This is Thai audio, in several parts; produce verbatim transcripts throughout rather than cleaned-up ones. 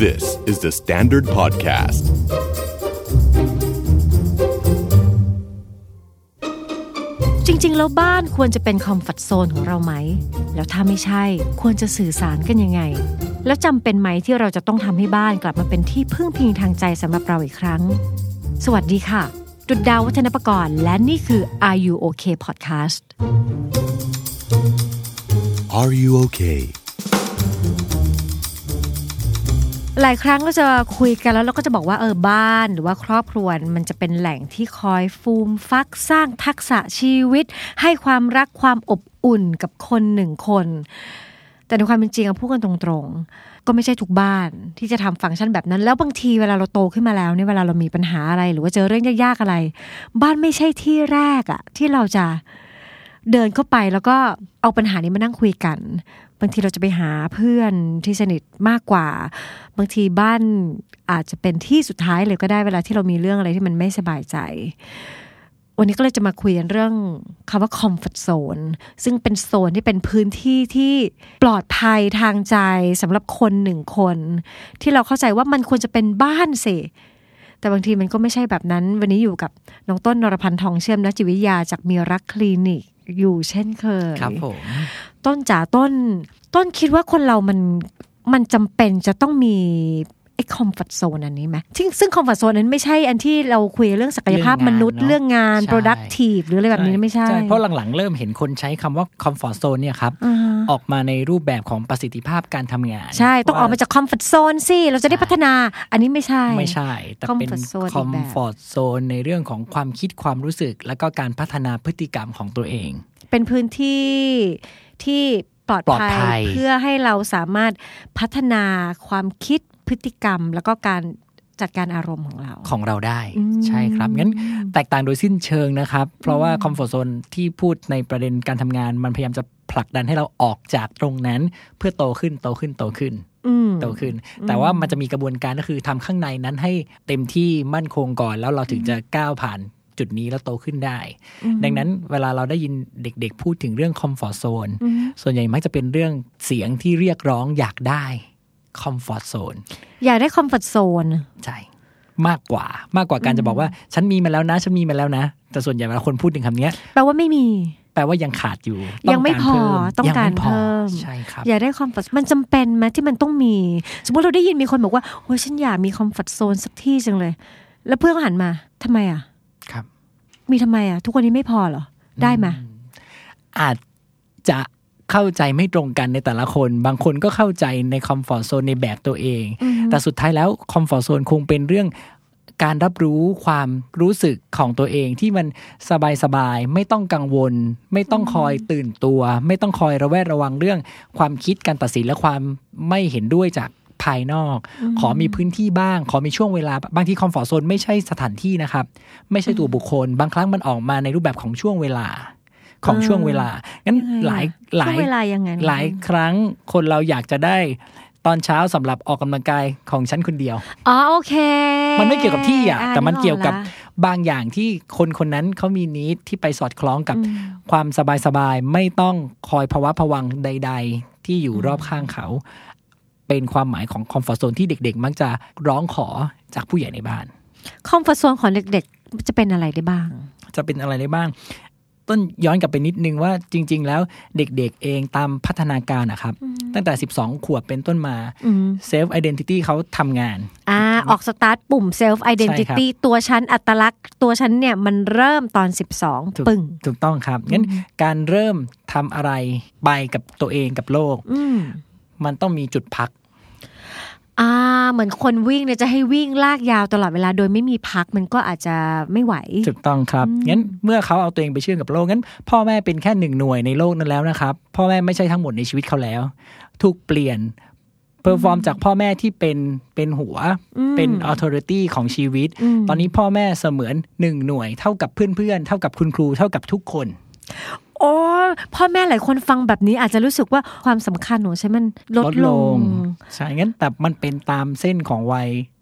This is the Standard Podcast. จริงๆแล้วบ้านควรจะเป็นคอมฟอร์ตโซนของเราไหมแล้วถ้าไม่ใช่ควรจะสื่อสารกันยังไงแล้วจำเป็นไหมที่เราจะต้องทำให้บ้านกลับมาเป็นที่พึ่งพิงทางใจสำหรับเราอีกครั้งสวัสดีค่ะดุจดาววัฒนประกรณ์และนี่คือ Are You Okay Podcast Are you okay? หลายครั้งเราจะคุยกันแล้วเราก็จะบอกว่าเออบ้านหรือว่าครอบครัวมันจะเป็นแหล่งที่คอยฟูมฟักสร้างทักษะชีวิตให้ความรักความอบอุ่นกับคนหนึ่งคนแต่ในความเป็นจริงพูดกันตรงๆก็ไม่ใช่ทุกบ้านที่จะทำฟังก์ชันแบบนั้นแล้วบางทีเวลาเราโตขึ้นมาแล้วเนี่ยเวลาเรามีปัญหาอะไรหรือว่าเจอเรื่องยากๆอะไรบ้านไม่ใช่ที่แรกอะที่เราจะเดินเข้าไปแล้วก็เอาปัญหานี้มานั่งคุยกันบางทีเราจะไปหาเพื่อนที่สนิทมากกว่าบางทีบ้านอาจจะเป็นที่สุดท้ายเลยก็ได้เวลาที่เรามีเรื่องอะไรที่มันไม่สบายใจวันนี้ก็เลยจะมาคุยกันเรื่องคำว่า comfort zone ซึ่งเป็นโซนที่เป็นพื้นที่ที่ปลอดภัยทางใจสำหรับคนหนึ่งคนที่เราเข้าใจว่ามันควรจะเป็นบ้านสิแต่บางทีมันก็ไม่ใช่แบบนั้นวันนี้อยู่กับน้องต้นนรพันธ์ทองเชื่อมนักจิตวิทยาจากมีรักคลินิกอยู่เช่นเคยครับผมต้นจ๋าต้นต้นคิดว่าคนเรามันมันจำเป็นจะต้องมีไอ้คอมฟอร์ตโซนอันนี้ไหมซึ่งซึ่งคอมฟอร์ตโซนนั้นไม่ใช่อันที่เราคุยเรื่องศักยภาพมนุษย์เรื่องงาน productive หรืออะไรแบบนี้ไม่ใช่ใช่เพราะหลังๆเริ่มเห็นคนใช้คำว่าคอมฟอร์ตโซนเนี่ยครับออกมาในรูปแบบของประสิทธิภาพการทำงานใช่ต้องออกมาจากคอมฟอร์ตโซนสิเราจะได้พัฒนาอันนี้ไม่ใช่ไม่ใช่แต่เป็นคอมฟอร์ตโซนในเรื่องของความคิดความรู้สึกแล้วก็การพัฒนาพฤติกรรมของตัวเองเป็นพื้นที่ที่ปลอดภัยเพื่อให้เราสามารถพัฒนาความคิดพฤติกรรมแล้วก็การจัดการอารมณ์ของเราของเราได้ใช่ครับงั้นแตกต่างโดยสิ้นเชิงนะครับเพราะว่าคอมฟอร์ตโซนที่พูดในประเด็นการทำงานมันพยายามจะผลักดันให้เราออกจากตรงนั้นเพื่อโตขึ้นโตขึ้นโตขึ้นโตขึ้นแต่ว่ามันจะมีกระบวนการก็คือทำข้างในนั้นให้เต็มที่มั่นคงก่อนแล้วเราถึงจะก้าวผ่านจุดนี้แล้วโตขึ้นได้ดังนั้นเวลาเราได้ยินเด็กๆพูดถึงเรื่องคอมฟอร์ตโซนส่วนใหญ่มักจะเป็นเรื่องเสียงที่เรียกร้องอยากได้คอมฟอร์ตโซนอยากได้คอมฟอร์ตโซนใช่มากกว่ามากกว่าการจะบอกว่าฉันมีมาแล้วนะฉันมีมาแล้วนะแต่ส่วนใหญ่เวลาคนพูดถึงคำนี้แปลว่าไม่มีแปลว่ายังขาดอยู่ยังไม่พอต้องการเพิ่มใช่ครับอยากได้คอมฟอร์ตมันจำเป็นไหมที่มันต้องมีสมมติเราได้ยินมีคนบอกว่าโอ้ยฉันอยากมีคอมฟอร์ตโซนสักที่จังเลยแล้วเพื่อนก็หันมาทำไมอ่ะครับมีทำไมอ่ะทุกวันนี้ไม่พอเหรอได้ไหมอาจจะเข้าใจไม่ตรงกันในแต่ละคนบางคนก็เข้าใจในคอมฟอร์ตโซนในแบบตัวเองแต่สุดท้ายแล้วคอมฟอร์ตโซนคงเป็นเรื่องการรับรู้ความรู้สึกของตัวเองที่มันสบายๆไม่ต้องกังวลไม่ต้องคอยตื่นตัวไม่ต้องคอยระแวดระวังเรื่องความคิดการตัดสินและความไม่เห็นด้วยจากภายนอกขอมีพื้นที่บ้างขอมีช่วงเวลาบางทีคอมฟอร์ตโซนไม่ใช่สถานที่นะครับไม่ใช่ตัวบุคคลบางครั้งมันออกมาในรูปแบบของช่วงเวลาของช่วงเวลางั้นหลายหลายหลายครั้งคนเราอยากจะได้ตอนเช้าสำหรับออกกำลังกายของฉันคนเดียวอ๋อโอเคมันไม่เกี่ยวกับที่อ่ะแต่มันเกี่ยวกับบางอย่างที่คนคนนั้นเขามีนิดที่ไปสอดคล้องกับความสบายๆไม่ต้องคอยภาวะผวังใดๆที่อยู่รอบข้างเขาเป็นความหมายของคอมฟอร์ตโซนที่เด็กๆมักจะร้องขอจากผู้ใหญ่ในบ้านคอมฟอร์ตโซนของเด็กๆจะเป็นอะไรได้บ้างจะเป็นอะไรได้บ้างต้นย้อนกลับไปนิดนึงว่าจริงๆแล้วเด็กๆเองตามพัฒนาการนะครับตั้งแต่สิบสองขวบเป็นต้นมาเซลฟ์ไอเดนติตี้เขาทำงานอ่าออกสตาร์ทปุ่มเซลฟ์ไอเดนติตี้ตัวฉันอัตลักษณ์ตัวฉันเนี่ยมันเริ่มตอนสิบสองปึ้งถูกต้องครับงั้นการเริ่มทำอะไรไปกับตัวเองกับโลกมันต้องมีจุดพักอ่าเหมือนคนวิ่งเนี่ยจะให้วิ่งลากยาวตลอดเวลาโดยไม่มีพักมันก็อาจจะไม่ไหวถูกต้องครับงั้นเมื่อเขาเอาตัวเองไปเชื่อมกับโลกงั้นพ่อแม่เป็นแค่หนึ่งหน่วยในโลกนั้นแล้วนะครับพ่อแม่ไม่ใช่ทั้งหมดในชีวิตเขาแล้วถูกเปลี่ยนเพอร์ฟอร์มจากพ่อแม่ที่เป็นเป็นหัวเป็น authority ของชีวิตตอนนี้พ่อแม่เสมือนหนึ่งหน่วยเท่ากับเพื่อนๆเท่ากับคุณครูเท่ากับทุกคนโอ้พ่อแม่หลายคนฟังแบบนี้อาจจะรู้สึกว่าความสำคัญของฉันมันลดลงใช่งั้นแต่มันเป็นตามเส้นของวัย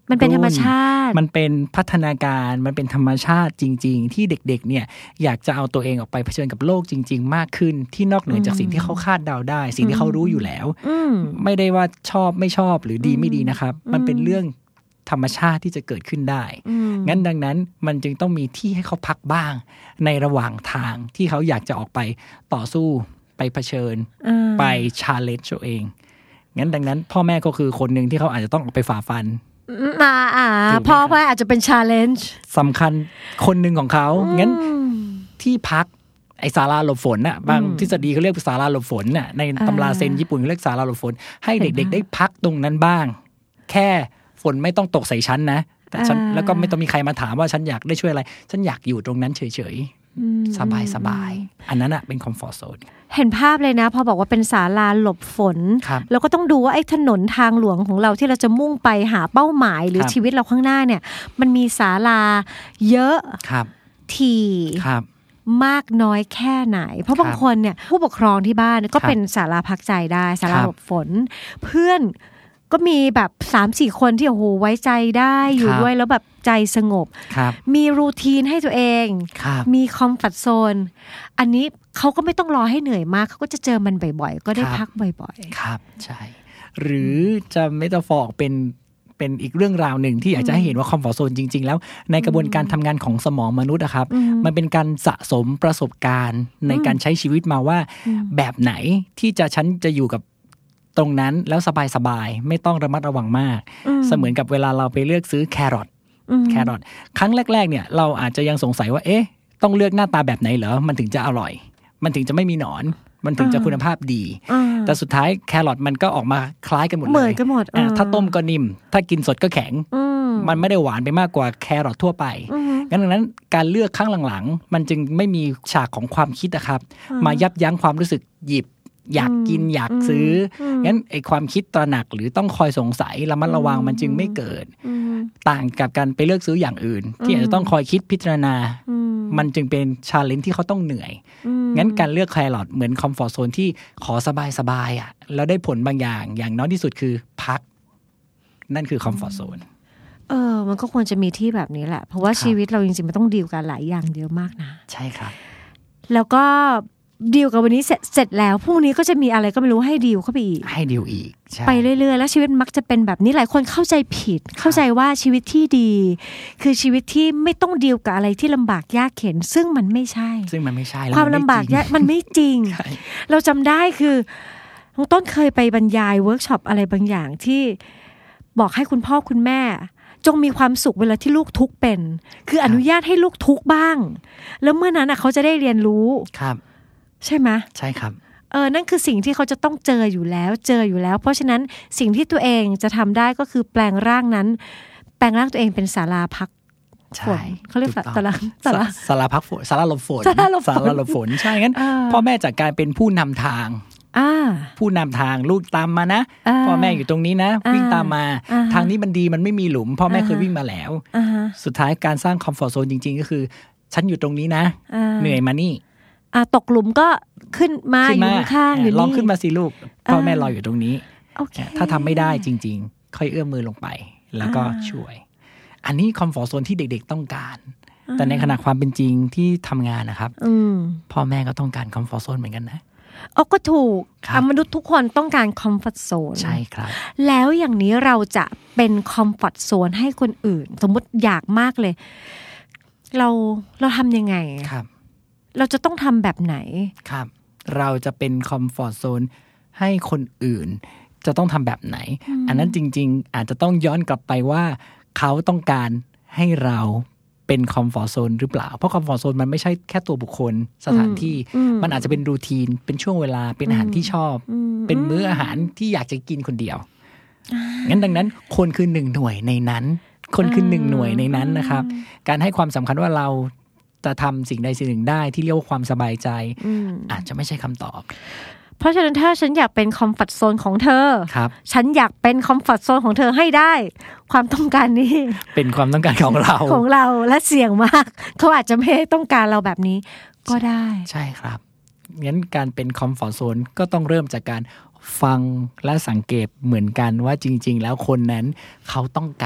มันเป็นธรรมชาติมันเป็นพัฒนาการมันเป็นธรรมชาติจริงๆที่เด็กๆเนี่ยอยากจะเอาตัวเองออกไปเผชิญกับโลกจริงๆมากขึ้นที่นอกเหนือจากสิ่งที่เขาคาดเดาได้สิ่งที่เขารู้อยู่แล้วไม่ได้ว่าชอบไม่ชอบหรือดีไม่ดีนะครับมันเป็นเรื่องธรรมชาติที่จะเกิดขึ้นได้งั้นดังนั้นมันจึงต้องมีที่ให้เขาพักบ้างในระหว่างทางที่เขาอยากจะออกไปต่อสู้ไปเผชิญไปชาเลนจ์ตัวเองงั้นดังนั้นพ่อแม่ก็คือคนหนึ่งที่เขาอาจจะต้องออกไปฝ่าฟันอ่าอ่าพ่อแม่อาจจะเป็น challenge สำคัญคนหนึ่งของเขางั้นที่พักไอศาลาหลบฝนน่ะบางทฤษฎีเขาเรียกศาลาหลบฝนน่ะในตำราเซนญี่ปุ่นเขาเรียกศาลาหลบฝนให้เด็กๆได้พักตรงนั้นบ้างแค่ฝนไม่ต้องตกใส่ฉันนะแต่ฉันแล้วก็ไม่ต้องมีใครมาถามว่าฉันอยากได้ช่วยอะไรฉันอยากอยู่ตรงนั้นเฉยๆสบายๆอันนั้นอ่ะเป็นคอมฟอร์ตโซนเห็นภาพเลยนะพอบอกว่าเป็นศาลาหลบฝนแล้วก็ต้องดูว่าไอ้ถนนทางหลวงของเราที่เราจะมุ่งไปหาเป้าหมายหรือชีวิตเราข้างหน้าเนี่ยมันมีศาลาเยอะถี่มากน้อยแค่ไหนเพราะบางคนเนี่ยผู้ปกครองที่บ้านก็เป็นศาลาพักใจได้ศาลาหลบฝนเพื่อนก็มีแบบ สามสี่ คนที่โอ้โหไว้ใจได้อยู่ด้วยแล้วแบบใจสงบมีรูทีนให้ตัวเองมีคอมฟอร์ตโซนอันนี้เขาก็ไม่ต้องรอให้เหนื่อยมากเขาก็จะเจอมันบ่อยๆก็ได้พักบ่อยๆครับใช่หรือจะเมตาฟอร์เป็นเป็นอีกเรื่องราวหนึ่งที่อยากจะให้เห็นว่าคอมฟอร์ตโซนจริงๆแล้วในกระบวนการทำงานของสมองมนุษย์นะครับมันเป็นการสะสมประสบการณ์ในการใช้ชีวิตมาว่าแบบไหนที่จะฉันจะอยู่กับตรงนั้นแล้วสบายๆไม่ต้องระมัดระวังมากเสมือนกับเวลาเราไปเลือกซื้อแครอทแครอทครั้งแรกๆเนี่ยเราอาจจะยังสงสัยว่าเอ๊ะต้องเลือกหน้าตาแบบไหนเหรอมันถึงจะอร่อยมันถึงจะไม่มีหนอนมันถึงจะคุณภาพดีแต่สุดท้ายแครอทมันก็ออกมาคล้ายกันหมดเลยเหมือนกันหมดถ้าต้มก็นิ่มถ้ากินสดก็แข็งมันไม่ได้หวานไปมากกว่าแครอททั่วไปงั้นดังนั้นการเลือกครั้งหลังๆมันจึงไม่มีฉากของความคิดนะครับมายับยั้งความรู้สึกหยิบอยากกินอยากซื้องั้นไอความคิดตระหนักหรือต้องคอยสงสัยระมัดระวังมันจึงไม่เกิดต่างกับการไปเลือกซื้ออย่างอื่นที่อาจจะต้องคอยคิดพิจารณามันจึงเป็นชาเลนจ์ที่เขาต้องเหนื่อยงั้นการเลือกแครอทเหมือนคอมฟอร์ตโซนที่ขอสบายๆอ่ะแล้วได้ผลบางอย่างอย่างน้อยที่สุดคือพักนั่นคือคอมฟอร์ตโซนเออมันก็ควรจะมีที่แบบนี้แหละเพราะว่าชีวิตเราจริงๆมันต้องดีลกันหลายอย่างเยอะมากนะใช่ครับแล้วก็ดีลกับวันนี้เสร็จเสร็จแล้วพรุ่งนี้ก็จะมีอะไรก็ไม่รู้ให้ดีลเข้าไปอีกให้ดีลอีกไปเรื่อยๆแล้วชีวิตมักจะเป็นแบบนี้หลายคนเข้าใจผิดเข้าใจว่าชีวิตที่ดีคือชีวิตที่ไม่ต้องดีลกับอะไรที่ลำบากยากเข็ญซึ่งมันไม่ใช่ซึ่งมันไม่ใช่ความลำบากยากมันไม่จริงเราจำได้คือน้องต้นเคยไปบรรยายเวิร์กช็อปอะไรบางอย่างที่บอกให้คุณพ่อคุณแม่จงมีความสุขเวลาที่ลูกทุกข์เป็นคืออนุญาตให้ลูกทุกข์บ้างแล้วเมื่อนั้นเขาจะได้เรียนรู้ครับใช่ไหมใช่ครับเออนั่นคือสิ่งที่เขาจะต้องเจออยู่แล้วเจออยู่แล้วเพราะฉะนั้นสิ่งที่ตัวเองจะทำได้ก็คือแปลงร่างนั้นแปลงร่างตัวเองเป็นศาลาพักฝนเขาเรียกศาลาศาลาศาลาพักฝนศาลาหลบฝนศาลาหลบฝนใช่งั้นพ่อแม่จากการเป็นผู้นำทางผู้นำทางลูกตามมานะพ่อแม่อยู่ตรงนี้นะวิ่งตามมาทางนี้มันดีมันไม่มีหลุมพ่อแม่เคยวิ่งมาแล้วสุดท้ายการสร้างคอมฟอร์ตโซนจริงๆก็คือฉันอยู่ตรงนี้นะเหนื่อยมานี่อ่ะตกหลุมก็ขึ้นมาอยู่ข้างอยู่นี่ลองขึ้นมาสิลูกพ่อแม่รออยู่ตรงนี้ถ้าทำไม่ได้จริงๆค่อยเอื้อมมือลงไปแล้วก็ช่วยอันนี้คอมฟอร์ตโซนที่เด็กๆต้องการแต่ในขณะความเป็นจริงที่ทำงานนะครับพ่อแม่ก็ต้องการคอมฟอร์ตโซนเหมือนกันนะอ๋อก็ถูกมนุษย์ทุกคนต้องการคอมฟอร์ตโซนใช่ครับแล้วอย่างนี้เราจะเป็นคอมฟอร์ตโซนให้คนอื่นสมมติอยากมากเลยเราเราทำยังไงครับเราจะต้องทำแบบไหนครับเราจะเป็นคอมฟอร์ตโซนให้คนอื่นจะต้องทำแบบไหน อ, อันนั้นจริงๆอาจจะต้องย้อนกลับไปว่าเขาต้องการให้เราเป็นคอมฟอร์ตโซนหรือเปล่าเพราะคอมฟอร์ตโซนมันไม่ใช่แค่ตัวบุคคลสถานที่มันอาจจะเป็นรูทีนเป็นช่วงเวลาเป็นอาหารที่ชอบเป็นมื้ออาหารที่อยากจะกินคนเดียวงั้นดังนั้นคนคือหนึ่งหน่วยในนั้นคนคือหนึ่งหน่วยในนั้นนะครับการให้ความสำคัญว่าเราจะทำสิ่งใดสิ่งหนึ่งได้ที่เรียกว่าความสบายใจ อ, อาจจะไม่ใช่คำตอบเพราะฉะนั้นถ้าฉันอยากเป็นคอมฟอร์ตโซนของเธอฉันอยากเป็นคอมฟอร์ตโซนของเธอให้ได้ความต้องการนี้เป็นความต้องการของเราของเราและเสี่ยงมากเขาอาจจะไม่ต้องการเราแบบนี้ก็ได้ใช่ครับงั้นการเป็นคอมฟอร์ตโซนก็ต้องเริ่มจากการฟังและสังเกตเหมือนกันว่าจริงๆแล้วคนนั้นเขาต้องการ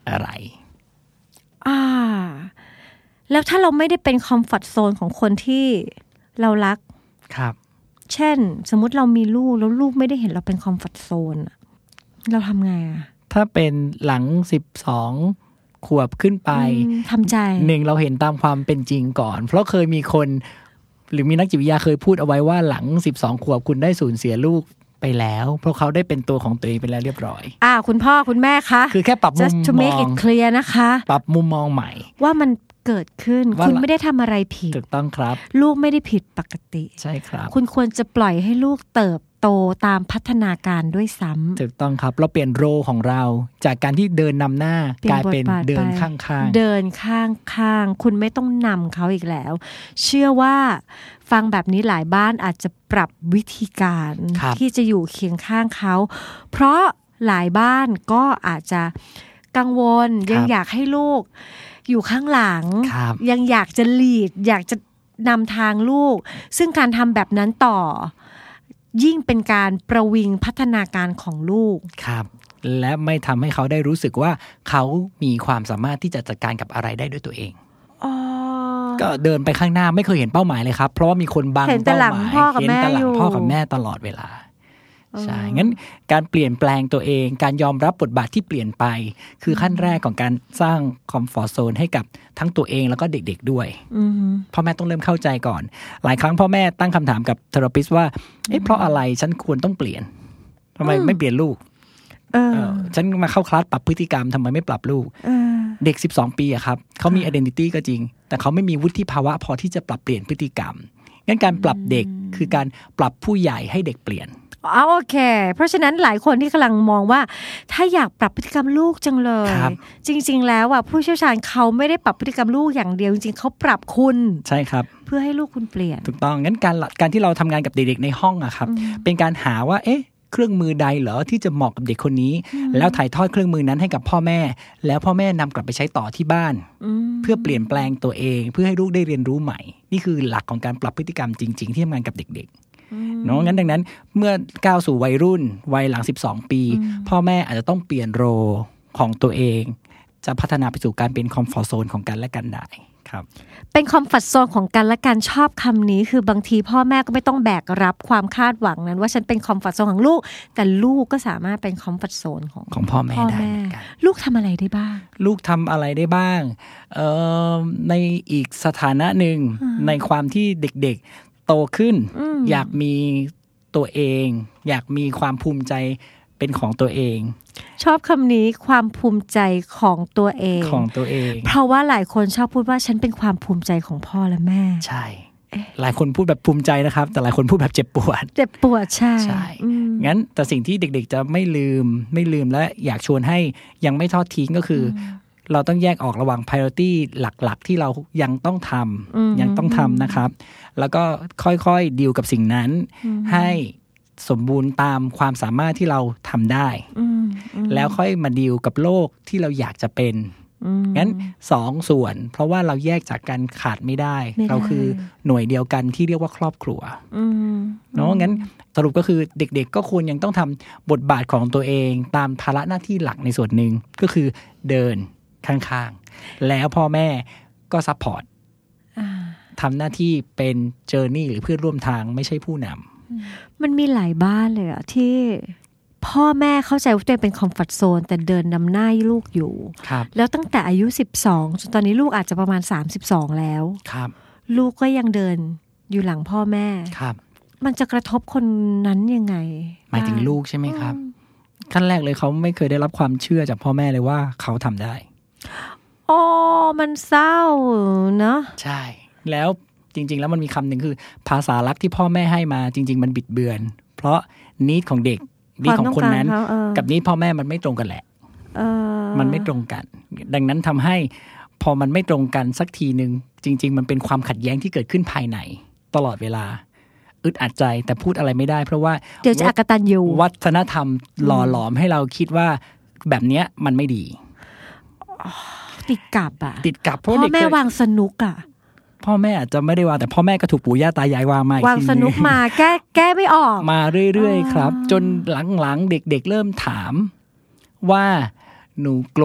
อะไรอ่าแล้วถ้าเราไม่ได้เป็นคอมฟอร์ตโซนของคนที่เรารักครับเช่นสมมุติเรามีลูกแล้วลูกไม่ได้เห็นเราเป็นคอมฟอร์ตโซนเราทำไงอะถ้าเป็นหลังสิบสองขวบขึ้นไปทำใจหนึ่งเราเห็นตามความเป็นจริงก่อนเพราะเคยมีคนหรือมีนักจิตวิทยาเคยพูดเอาไว้ว่าหลังสิบสองขวบคุณได้สูญเสียลูกไปแล้วเพราะเขาได้เป็นตัวของตัวเองไปแล้วเรียบร้อยอ่าคุณพ่อคุณแม่คะคือแค่ปรับมุมมอง just to make it clear นะคะปรับมุมมองใหม่ว่ามันเกิดขึ้นคุณไม่ได้ทำอะไรผิดถูกต้องครับลูกไม่ได้ผิดปกติใช่ครับคุณควรจะปล่อยให้ลูกเติบโตตามพัฒนาการด้วยซ้ำถูกต้องครับเราเปลี่ยนโรของเราจากการที่เดินนำหน้ากลายเป็นเดินข้างๆเดินข้างๆคุณไม่ต้องนำเขาอีกแล้วเชื่อว่าฟังแบบนี้หลายบ้านอาจจะปรับวิธีการที่จะอยู่เคียงข้างเขาเพราะหลายบ้านก็อาจจะกังวลยังอยากให้ลูกอยู่ข้างหลังยังอยากจะลีดอยากจะนำทางลูกซึ่งการทำแบบนั้นต่อยิ่งเป็นการประวิงพัฒนาการของลูกครับและไม่ทำให้เขาได้รู้สึกว่าเขามีความสามารถที่จะจัดการกับอะไรได้ด้วยตัวเองก็เดินไปข้างหน้าไม่เคยเห็นเป้าหมายเลยครับเพราะว่ามีคนบังเป้าหมายเห็นแต่หลังพ่อกับแม่ตลอดเวลาใช่งั้นการเปลี่ยนแปลงตัวเองการยอมรับบทบาทที่เปลี่ยนไปคือขั้นแรกของการสร้างคอมฟอร์ตโซนให้กับทั้งตัวเองแล้วก็เด็กๆด้วยพ่อแม่ต้องเริ่มเข้าใจก่อนหลายครั้งพ่อแม่ตั้งคำถามกับเทอราปิสต์ว่าเอ๊ะเพราะอะไรฉันควรต้องเปลี่ยนทำไมไม่เปลี่ยนลูกฉันมาเข้าคลาสปรับพฤติกรรมทำไมไม่ปรับลูกเด็กสิบสองปีอะครับเขามี identity ก็จริงแต่เขาไม่มีวุฒิภาวะพอที่จะปรับเปลี่ยนพฤติกรรมงั้นการปรับเด็กคือการปรับผู้ใหญ่ให้เด็กเปลี่ยนอ๋อโอเคเพราะฉะนั้นหลายคนที่กำลังมองว่าถ้าอยากปรับพฤติกรรมลูกจังเลยจริงๆแล้วอ่ะผู้เชี่ยวชาญเขาไม่ได้ปรับพฤติกรรมลูกอย่างเดียวจริงๆเขาปรับคุณใช่ครับเพื่อให้ลูกคุณเปลี่ยนถูกต้องงั้นการการที่เราทำงานกับเด็กๆในห้องอะครับเป็นการหาว่าเอ๊ะเครื่องมือใดเหรอที่จะเหมาะกับเด็กคนนี้แล้วถ่ายทอดเครื่องมือนั้นให้กับพ่อแม่แล้วพ่อแม่นำกลับไปใช้ต่อที่บ้านเพื่อเปลี่ยนแปลงตัวเองเพื่อให้ลูกได้เรียนรู้ใหม่นี่คือหลักของการปรับพฤติกรรมจริงๆที่ทำงานกับเด็กๆเนาะงั้นดังนั้นเมื่อก้าวสู่วัยรุ่นวัยหลังสิบสองปีพ่อแม่อาจจะต้องเปลี่ยนโรของตัวเองจะพัฒนาไปสู่การเป็นคอมฟอร์ตโซนของกันและกันได้ครับเป็นคอมฟอร์ตโซนของกันและกันชอบคำนี้คือบางทีพ่อแม่ก็ไม่ต้องแบกรับความคาดหวังนั้นว่าฉันเป็นคอมฟอร์ตโซนของลูกแต่ลูกก็สามารถเป็นคอมฟอร์ตโซนของของพ่อแม่ได้เหมือนกันลูกทำอะไรได้บ้างลูกทำอะไรได้บ้างเอ่อในอีกสถานะหนึ่งในความที่เด็กๆโตขึ้นอยากมีตัวเองอยากมีความภูมิใจเป็นของตัวเองชอบคำนี้ความภูมิใจของตัวเองของตัวเองเพราะว่าหลายคนชอบพูดว่าฉันเป็นความภูมิใจของพ่อและแม่ใช่หลายคนพูดแบบภูมิใจนะครับแต่หลายคนพูดแบบเจ็บปวดเจ็บปวดใช่ใช่งั้นแต่สิ่งที่เด็กๆจะไม่ลืมไม่ลืมและอยากชวนให้ยังไม่ทอดทิ้งก็คือเราต้องแยกออกระหว่าง priority หลักๆที่เรายังต้องทำยังต้องทำนะครับแล้วก็ค่อยๆดีลกับสิ่งนั้นให้สมบูรณ์ตามความสามารถที่เราทำได้แล้วค่อยมาดีลกับโลกที่เราอยากจะเป็นงั้นสองส่วนเพราะว่าเราแยกจากกันขาดไม่ได้เราคือหน่วยเดียวกันที่เรียกว่าครอบครัวเนาะงั้นสรุปก็คือเด็กๆก็ควรยังต้องทำบทบาทของตัวเองตามภาระหน้าที่หลักในส่วนหนึ่งก็คือเดินข้างๆแล้วพ่อแม่ก็ซัพพอร์ตทำหน้าที่เป็นเจอร์นี่หรือเพื่อนร่วมทางไม่ใช่ผู้นำมันมีหลายบ้านเลยอะที่พ่อแม่เข้าใจว่าตัวเองเป็นคอมฟอร์ตโซนแต่เดินนำหน้าลูกอยู่แล้วตั้งแต่อายุสิบสองจนตอนนี้ลูกอาจจะประมาณสามสิบสองแล้วลูกก็ยังเดินอยู่หลังพ่อแม่มันจะกระทบคนนั้นยังไงหมายถึงลูกใช่ไหมครับขั้นแรกเลยเขาไม่เคยได้รับความเชื่อจากพ่อแม่เลยว่าเขาทำได้อ๋อมันเศร้าเนอะใช่แล้วจริงๆแล้วมันมีคำหนึ่งคือภาษารักที่พ่อแม่ให้มาจริงๆมันบิดเบือนเพราะนิดของเด็กนิดของคนนั้นกับนิดพ่อแม่มันไม่ตรงกันแหละมันไม่ตรงกันดังนั้นทำให้พอมันไม่ตรงกันสักทีนึงจริงๆมันเป็นความขัดแย้งที่เกิดขึ้นภายในตลอดเวลาอึดอัดใจแต่พูดอะไรไม่ได้เพราะว่าเดี๋ยวจะอกตัญญูวัฒนธรรมหล่อหลอมให้เราคิดว่าแบบเนี้ยมันไม่ดีติดกับอ่ะติดกับพ่อแม่วางสนุกอ่ะพ่อแม่อาจจะไม่ได้วางแต่พ่อแม่ก็ถูกปู่ย่าตายายวางมาวางสนุกมาแก้แก้ไม่ออกมาเรื่อยๆครับจนหลังๆเด็กๆเริ่มถามว่าหนูโกรธ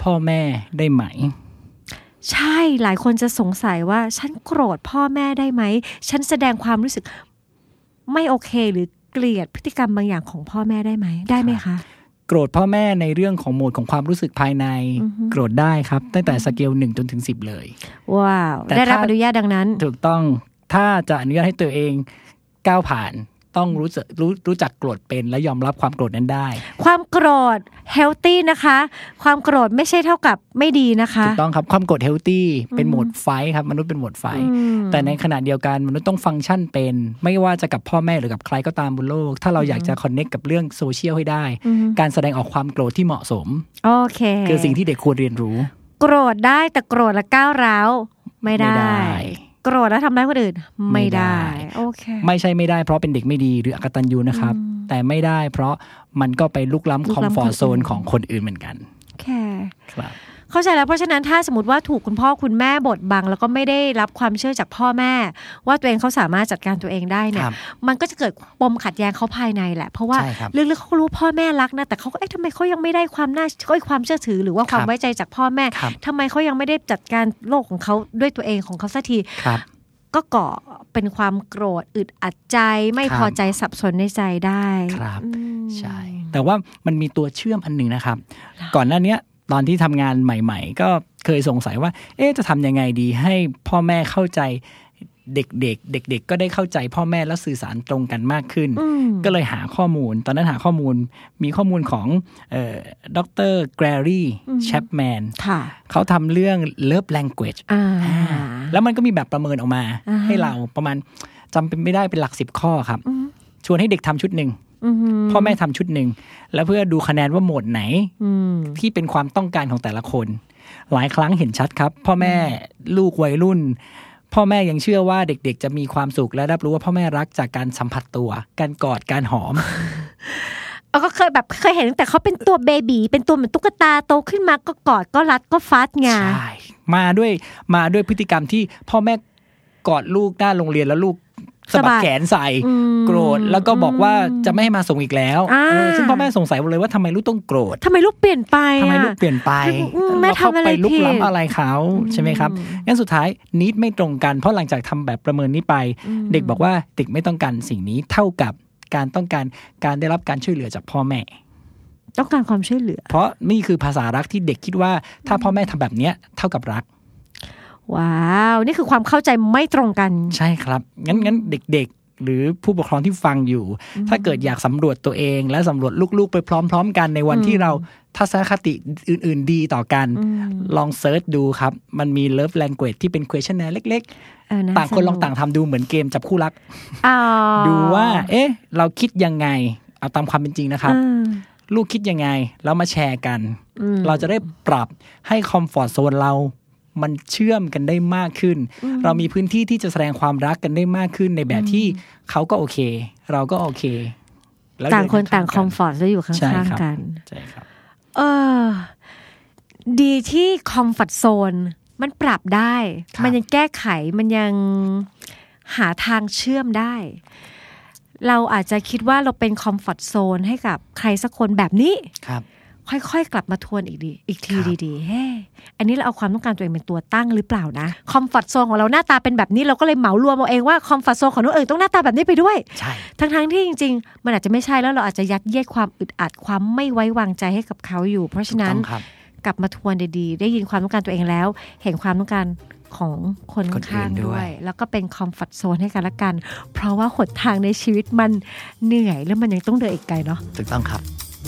พ่อแม่ได้ไหมใช่หลายคนจะสงสัยว่าฉันโกรธพ่อแม่ได้ไหมฉันแสดงความรู้สึกไม่โอเคหรือเกลียดพฤติกรรมบางอย่างของพ่อแม่ได้ไหมได้ไหมคะโกรธพ่อแม่ในเรื่องของโหมดของความรู้สึกภายในโกรธได้ครับตั้งแต่สเกลหนึ่งจนถึงสิบเลยว้าวได้รับอนุญาตดังนั้นถูกต้องถ้าจะอนุญาตให้ตัวเองก้าวผ่านต้องรู้จักรู้รู้จักโกรธเป็นและยอมรับความโกรธนั้นได้ความโกรธเฮลตี้นะคะความโกรธไม่ใช่เท่ากับไม่ดีนะคะถูกต้องครับความโกรธเฮลตี้เป็นโหมดไฟท์ครับมนุษย์เป็นโหมดไฟท์แต่ในขณะเดียวกันมนุษย์ต้องฟังก์ชันเป็นไม่ว่าจะกับพ่อแม่หรือกับใครก็ตามบนโลกถ้าเราอยากจะคอนเนคกับเรื่องโซเชียลให้ได้การแสดงออกความโกรธที่เหมาะสมโอเคคือสิ่งที่เด็กควรเรียนรู้โกรธได้แต่โกรธและก้าวร้าวไม่ได้โกรธแล้วทำร้ายคนอื่นไม่ได้โอเคไม่ใช่ไม่ได้เพราะเป็นเด็กไม่ดีหรืออกตัญญูนะครับแต่ไม่ได้เพราะมันก็ไปลุกล้ำคอมฟอร์ตโซนของคนอื่นเหมือนกันโอเคครับเข้าใจแล้วเพราะฉะนั้นถ้าสมมติว่าถูกคุณพ่อคุณแม่บดบังแล้วก็ไม่ได้รับความเชื่อจากพ่อแม่ว่าตัวเองเขาสามารถจัดการตัวเองได้เนี่ยมันก็จะเกิดปมขัดแย้งเขาภายในแหละเพราะว่าลึกๆเขารู้พ่อแม่รักนะแต่เขาก็เอ๊ะทำไมเขายังไม่ได้ความน่าความเชื่อถือหรือว่าความไว้ใจจากพ่อแม่ทำไมเขายังไม่ได้จัดการโลกของเขาด้วยตัวเองของเขาสักทีก็ก่อเป็นความโกรธอึดอัดใจไม่พอใจสับสนในใจได้ครับใช่แต่ว่ามันมีตัวเชื่อมอันหนึ่งนะครับก่อนหน้านี้ตอนที่ทำงานใหม่ๆก็เคยสงสัยว่าเอ๊ะจะทำยังไงดีให้พ่อแม่เข้าใจเด็กๆเด็กๆก็ได้เข้าใจพ่อแม่และสื่อสารตรงกันมากขึ้นก็เลยหาข้อมูลตอนนั้นหาข้อมูลมีข้อมูลของเอ่อดร. แกรรี่แชปแมนเขาทำเรื่อง Love Language แล้วมันก็มีแบบประเมินออกมาให้เราประมาณจำเป็นไม่ได้เป็นหลักสิบข้อครับชวนให้เด็กทำชุดหนึ่งพ่อแม่ทำชุดหนึ่งแล้วเพื่อดูคะแนนว่าโหมดไหนที่เป็นความต้องการของแต่ละคนหลายครั้งเห็นชัดครับพ่อแม่ลูกวัยรุ่นพ่อแม่ยังเชื่อว่าเด็กๆจะมีความสุขและรับรู้ว่าพ่อแม่รักจากการสัมผัสตัวการกอดการหอมเราก็เคยแบบเคยเห็นแต่เขาเป็นตัวเบบีเป็นตัวเหมือนตุ๊กตาโตขึ้นมาก็กอดก็รัดก็ฟัดไงใช่มาด้วยมาด้วยพฤติกรรมที่พ่อแม่กอดลูกหน้าโรงเรียนแล้วลูกสะบัดแขนใส่โกรธแล้วก็บอกว่าจะไม่ให้มาส่งอีกแล้วซึ่งพ่อแม่สงสัยเลยว่าทำไมลูกต้องโกรธทำไมลูกเปลี่ยนไปทำไมลูกเปลี่ยนไปแม่ทำอะไรผิดไปลุกล้ำอะไรเขาใช่ไหมครับงั้นสุดท้ายนิดไม่ตรงกันเพราะหลังจากทำแบบประเมินนี้ไปเด็กบอกว่าเด็กไม่ต้องการสิ่งนี้เท่ากับการต้องการการได้รับการช่วยเหลือจากพ่อแม่ต้องการความช่วยเหลือเพราะนี่คือภาษารักที่เด็กคิดว่าถ้าพ่อแม่ทำแบบนี้เท่ากับรักว้าวนี่คือความเข้าใจไม่ตรงกันใช่ครับงั้นงั้นเด็กๆหรือผู้ปกครองที่ฟังอยู่ถ้าเกิดอยากสำรวจตัวเองและสำรวจลูกๆไปพร้อมๆกันในวันที่เราทัศนคติอื่นๆดีต่อกันลองเซิร์ชดูครับมันมี Love Language ที่เป็น questionnaire เล็กๆต่างคนลองต่างทำดูเหมือนเกมจับคู่รักดูว่าเอ๊ะเราคิดยังไงเอาตามความเป็นจริงนะครับลูกคิดยังไงแล้วมาแชร์กันเราจะได้ปรับให้คอมฟอร์ตโซนเรามันเชื่อมกันได้มากขึ้นเรามีพื้นที่ที่จะแสดงความรักกันได้มากขึ้นในแบบที่เขาก็โอเคเราก็โอเคต่างคนต่างคอมฟอร์ตจะอยู่ข้างๆกันใช่ครับเออดีที่คอมฟอร์ตโซนมันปรับได้มันยังแก้ไขมันยังหาทางเชื่อมได้เราอาจจะคิดว่าเราเป็นคอมฟอร์ตโซนให้กับใครสักคนแบบนี้ครับค่อยๆกลับมาทวนอีกดีอีกทีดีๆเฮ้อันนี้เราเอาความต้องการตัวเองเป็นตัวตั้งหรือเปล่านะคอมฟอร์ตโซนของเราหน้าตาเป็นแบบนี้เราก็เลยเหมารวมเอาเองว่าคอมฟอร์ตโซนของคนอื่นต้องหน้าตาแบบนี้ไปด้วยใช่ทั้งๆที่จริงๆมันอาจจะไม่ใช่แล้วเราอาจจะยัดเยียดความอึดอัดความไม่ไว้วางใจให้กับเขาอยู่เพราะฉะนั้นกลับมาทวนดีๆได้ยินความต้องการตัวเองแล้วเห็นความต้องการของคนข้างด้วยแล้วก็เป็นคอมฟอร์ตโซนให้กันละกันเพราะว่าหนทางในชีวิตมันเหนื่อยแล้วมันยังต้องเดินอีกไกลเนาะถูกต้องครับ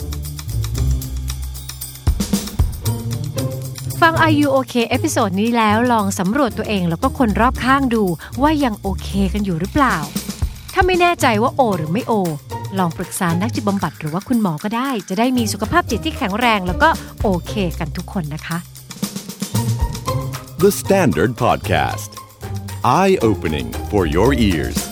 ฟัง Are You Okay เอพิโซดนี้แล้วลองสำรวจตัวเองแล้วก็คนรอบข้างดูว่ายังโอเคกันอยู่หรือเปล่าถ้าไม่แน่ใจว่าโอหรือไม่โอลองปรึกษานักจิตบำบัดหรือว่าคุณหมอก็ได้จะได้มีสุขภาพจิตที่แข็งแรงแล้วก็โอเคกันทุกคนนะคะ The Standard Podcast Eye Opening for Your Ears